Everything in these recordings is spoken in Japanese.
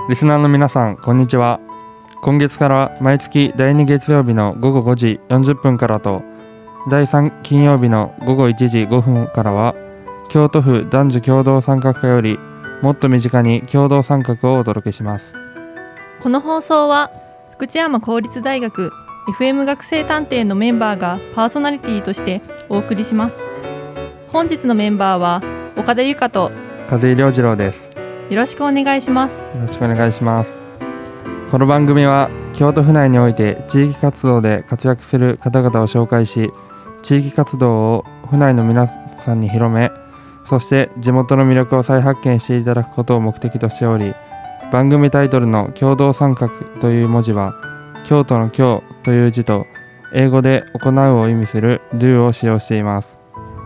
リスナーの皆さん、こんにちは。今月から毎月第2月曜日の午後5時40分からと第3金曜日の午後1時5分からは京都府男女共同参画課よりもっと身近に共同参画をお届けします。 この放送は福知山公立大学 FM 学生探偵のメンバーがパーソナリティとしてお送りします。本日のメンバーは岡田由香と風井良次郎です。 よろしくお願いします。 よろしくお願いします。この番組は京都府内において地域活動で活躍する方々を紹介し、地域活動を府内の皆さんに広め、そして地元の魅力を再発見していただくことを目的としており、番組タイトルの共同参画という文字は京都の京という字と英語で行うを意味する do を使用しています。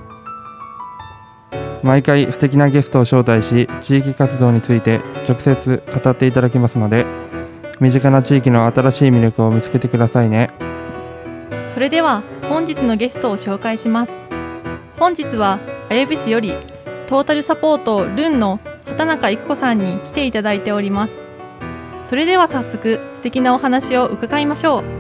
毎回素敵なゲストを招待し、地域活動について直接語っていただきますので、身近な地域の新しい魅力を見つけてくださいね。 それでは本日のゲストを紹介します。本日は綾部市よりトータルサポートルンの畑中育子さんに来ていただいております。それでは早速素敵なお話を伺いましょう。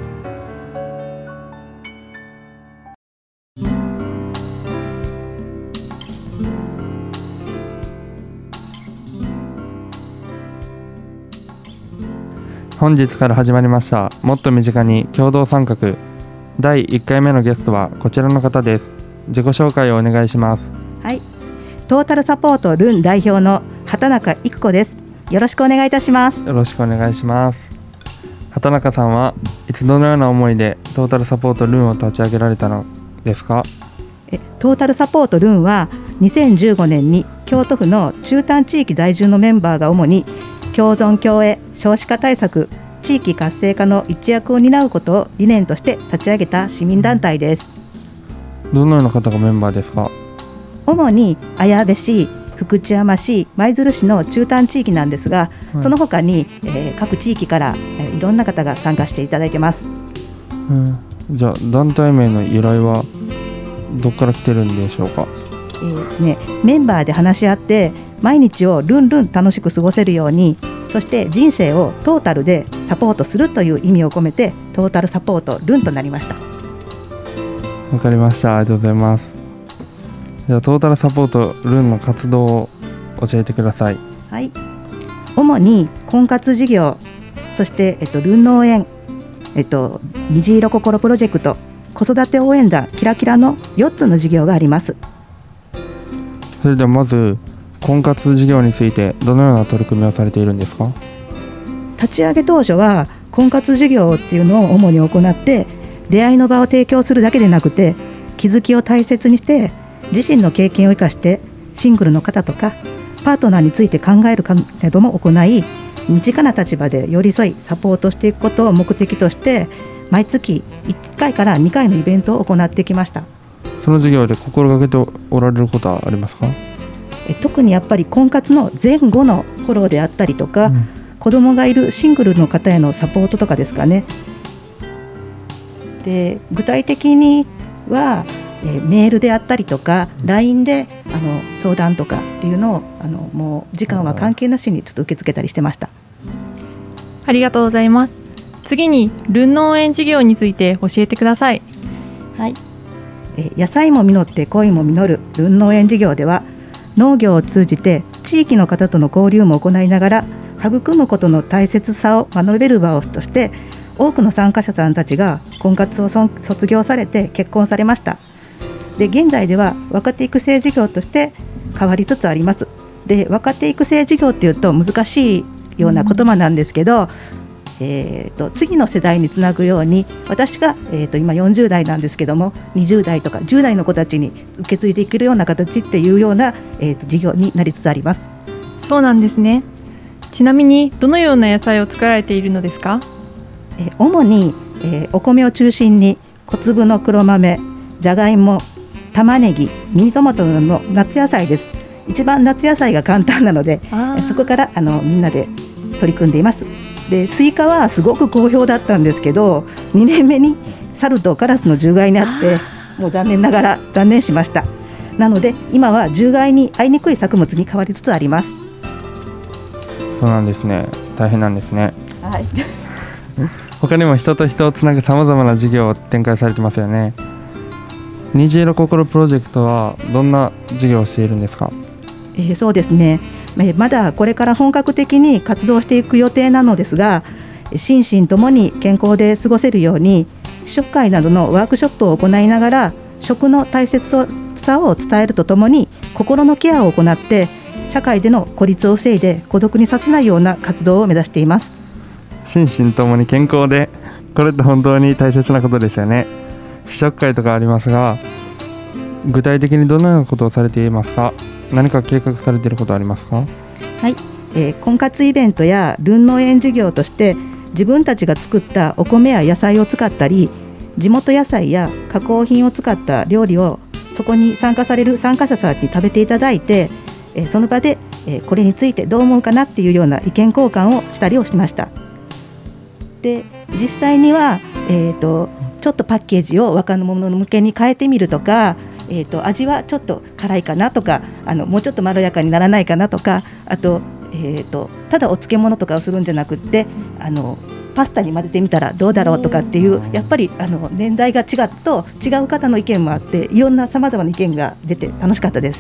本日から始まりましたもっと身近に共同参画、第1回目のゲストはこちらの方です。自己紹介をお願いします。 はい、トータルサポートルン代表の畑中育子です。よろしくお願いいたします。 よろしくお願いします。畑中さんはいつどのような思いでトータルサポートルンを立ち上げられたのですか？ トータルサポートルンは2015年に京都府の中丹地域在住のメンバーが主に共存共栄、少子化対策、地域活性化の一役を担うことを理念として立ち上げた市民団体です。 どのような方がメンバーですか？ 主に綾部市、福知山市、舞鶴市の中丹地域なんですが、その他に、各地域から、いろんな方が参加していただいてます。 じゃあ団体名の由来はどこから来てるんでしょうか？ メンバーで話し合って毎日をルンルン楽しく過ごせるように、そして人生をトータルでサポートするという意味を込めてトータルサポートルンとなりました。 わかりました。ありがとうございます。ではトータルサポートルンの活動を教えてください。 はい、主に婚活事業、そして、ルン農園、虹色心プロジェクト、子育て応援団キラキラの4つの事業があります。 それではまず婚活事業についてどのような取り組みをされているんですか？ 立ち上げ当初は婚活事業っていうのを主に行って、出会いの場を提供するだけでなくて、気づきを大切にして自身の経験を生かしてシングルの方とかパートナーについて考えるかなども行い、身近な立場で寄り添いサポートしていくことを目的として毎月1回から2回のイベントを行ってきました。 その事業で心がけておられることはありますか？ 特にやっぱり婚活の前後のフォローであったりとか、子供がいるシングルの方へのサポートとかですかね。で、具体的には、メールであったりとか LINE で相談とかっていうのをもう時間は関係なしにちょっと受け付けたりしてました。 ありがとうございます。次にルン農園事業について教えてください。 はい、野菜も実って恋も実るルン農園事業では、農業を通じて地域の方との交流も行いながら育むことの大切さを学べる場をとして、多くの参加者さんたちが婚活を卒業されて結婚されました。で、現在では若手育成事業として変わりつつあります。で、若手育成事業っていうと難しいような言葉なんですけど、次の世代につなぐように私が、今40代なんですけども、20代とか10代の子たちに受け継いでいけるような形っていうような、事業になりつつあります。 そうなんですね。ちなみにどのような野菜を作られているのですか？ 主に、お米を中心に小粒の黒豆、じゃがいも、玉ねぎ、ミニトマトなどの夏野菜です。一番夏野菜が簡単なので、そこからみんなで取り組んでいます。で、スイカはすごく好評だったんですけど、2年目に猿とカラスの獣害にあって、もう残念ながら断念しました。なので今は獣害に遭いにくい作物に変わりつつあります。 そうなんですね。 大変なんですね。 はい、 他にも人と人をつなぐさまざまな事業を展開されてますよね。虹色心プロジェクトはどんな事業をしているんですか？ そうですね、まだこれから本格的に活動していく予定なのですが、心身ともに健康で過ごせるように試食会などのワークショップを行いながら食の大切さを伝えるとともに心のケアを行って社会での孤立を防いで孤独にさせないような活動を目指しています。 心身ともに健康で、これって本当に大切なことですよね。試食会とかありますが、具体的にどのようなことをされていますか？何か計画されていることありますか？ はい、婚活イベントやルン農園事業として自分たちが作ったお米や野菜を使ったり、地元野菜や加工品を使った料理をそこに参加される参加者さんに食べていただいて、その場でこれについてどう思うかなっていうような意見交換をしたりをしました。で、実際には、ちょっとパッケージを若者向けに変えてみるとか、味はちょっと辛いかなとか、もうちょっとまろやかにならないかなとか、あと、ただお漬物とかをするんじゃなくってパスタに混ぜてみたらどうだろうとかっていう、やっぱり年代が違うと違う方の意見もあって、いろんなさまざまな意見が出て楽しかったです。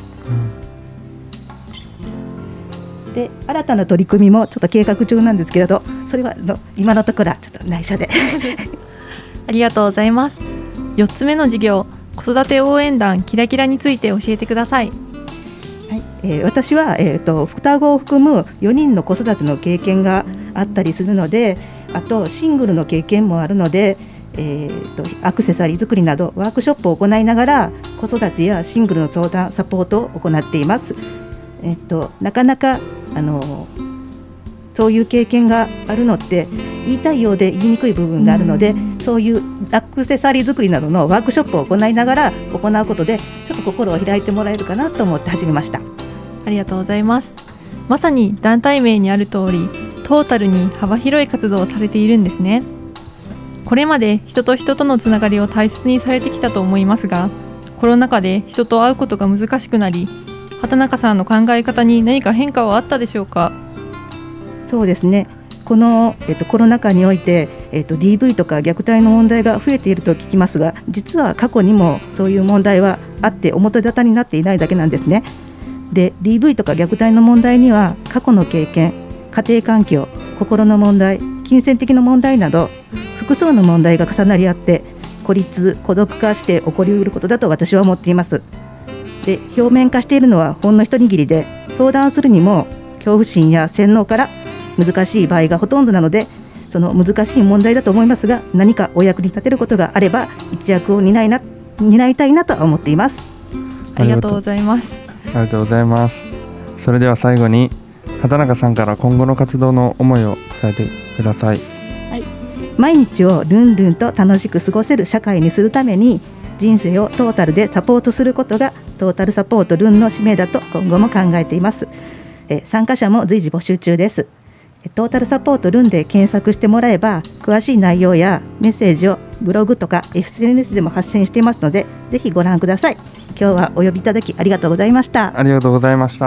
で、新たな取り組みもちょっと計画中なんですけれど、それは今のところはちょっと内緒でありがとうございます。4つ目の事業、子育て応援団キラキラについて教えてください。 はい、私は、双子を含む4人の子育ての経験があったりするので、あとシングルの経験もあるので、アクセサリー作りなどワークショップを行いながら子育てやシングルの相談サポートを行っています。なかなかそういう経験があるのって言いたいようで言いにくい部分があるので、そういうアクセサリー作りなどのワークショップを行いながら行うことでちょっと心を開いてもらえるかなと思って始めました。 ありがとうございます。まさに団体名にある通り、トータルに幅広い活動をされているんですね。これまで人と人とのつながりを大切にされてきたと思いますが、コロナ禍で人と会うことが難しくなり、畑中さんの考え方に何か変化はあったでしょうか？ そうですね、この、コロナ禍において、DV とか虐待の問題が増えていると聞きますが、実は過去にもそういう問題はあって表沙汰になっていないだけなんですね。で、 DV とか虐待の問題には過去の経験、家庭環境、心の問題、金銭的な問題など複数の問題が重なり合って孤立・孤独化して起こりうることだと私は思っています。で、表面化しているのはほんの一握りで、相談するにも恐怖心や洗脳から難しい場合がほとんどなので、その難しい問題だと思いますが、何かお役に立てることがあれば一役を担いたいなと思っています。 ありがとうございます。 ありがとうございます。それでは最後に畑中さんから今後の活動の思いを伝えてください。 はい、毎日をルンルンと楽しく過ごせる社会にするために人生をトータルでサポートすることがトータルサポートルンの使命だと今後も考えています。参加者も随時募集中です。トータルサポートルンで検索してもらえば詳しい内容やメッセージをブログとか SNS でも発信していますので、ぜひご覧ください。今日はお呼びいただきありがとうございました。 ありがとうございました。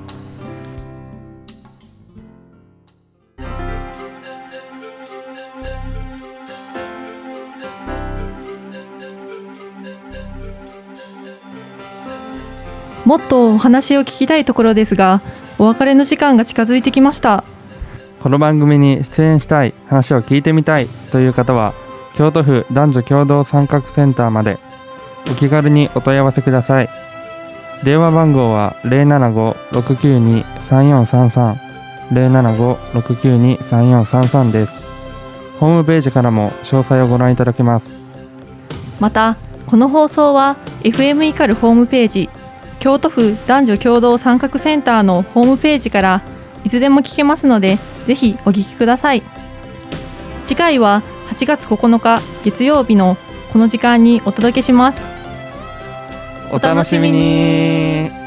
もっとお話を聞きたいところですが、お別れの時間が近づいてきました。 この番組に出演したい、話を聞いてみたいという方は京都府男女共同参画センターまでお気軽にお問い合わせください。電話番号は 075-692-3433 075-692-3433 です。ホームページからも詳細をご覧いただけます。 またこの放送は FM イカルホームページ、京都府男女共同参画センターのホームページからいつでも聞けますので、ぜひお聞きください。次回は8月9日月曜日のこの時間にお届けします。 お楽しみに。